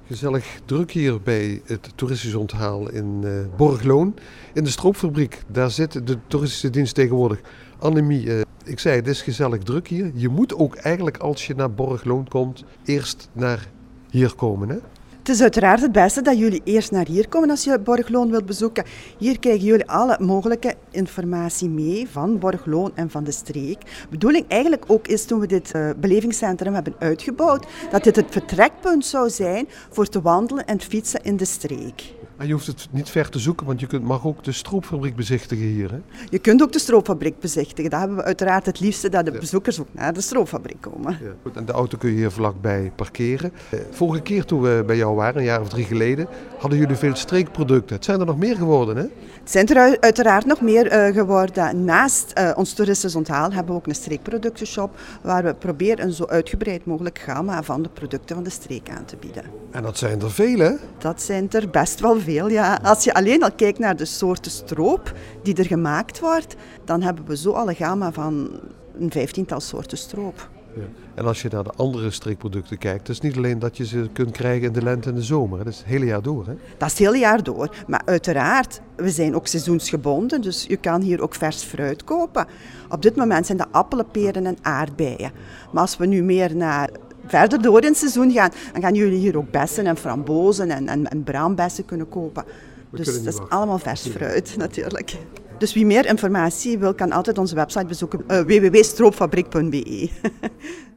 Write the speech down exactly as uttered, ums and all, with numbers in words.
Gezellig druk hier bij het toeristisch onthaal in uh, Borgloon. In de stroopfabriek, daar zit de toeristische dienst tegenwoordig. Annemie, uh, ik zei het is gezellig druk hier. Je moet ook eigenlijk als je naar Borgloon komt, eerst naar hier komen, hè? Het is uiteraard het beste dat jullie eerst naar hier komen als je Borgloon wilt bezoeken. Hier krijgen jullie alle mogelijke informatie mee van Borgloon en van de streek. De bedoeling eigenlijk ook is, toen we dit uh, belevingscentrum hebben uitgebouwd, dat dit het vertrekpunt zou zijn voor te wandelen en fietsen in de streek. En je hoeft het niet ver te zoeken, want je kunt, mag ook de stroopfabriek bezichtigen hier, hè? Je kunt ook de stroopfabriek bezichtigen. Dat hebben we uiteraard het liefste, dat de ja. bezoekers ook naar de stroopfabriek komen. Ja, goed, en de auto kun je hier vlakbij parkeren. Vorige keer toen we bij jou waren, een jaar of drie geleden, hadden jullie veel streekproducten. Het zijn er nog meer geworden, hè? Het zijn er uiteraard nog meer uh, geworden. Naast uh, ons toeristisch onthaal hebben we ook een streekproductenshop waar we proberen een zo uitgebreid mogelijk gamma van de producten van de streek aan te bieden. En dat zijn er veel, hè? Dat zijn er best wel veel, ja. Als je alleen al kijkt naar de soorten stroop die er gemaakt wordt, dan hebben we zo alle gamma van een vijftiental soorten stroop. Ja. En als je naar de andere streekproducten kijkt, het is niet alleen dat je ze kunt krijgen in de lente en de zomer. Hè? Dat is het hele jaar door, hè? Dat is het hele jaar door. Maar uiteraard, we zijn ook seizoensgebonden, dus je kan hier ook vers fruit kopen. Op dit moment zijn dat appelen, peren en aardbeien. Maar als we nu meer naar verder door in het seizoen gaan, dan gaan jullie hier ook bessen en frambozen en, en, en braambessen kunnen kopen. We dus kunnen dat is wachten. allemaal vers fruit, natuurlijk. Dus wie meer informatie wil, kan altijd onze website bezoeken, uh, w w w punt stroopfabriek punt b e.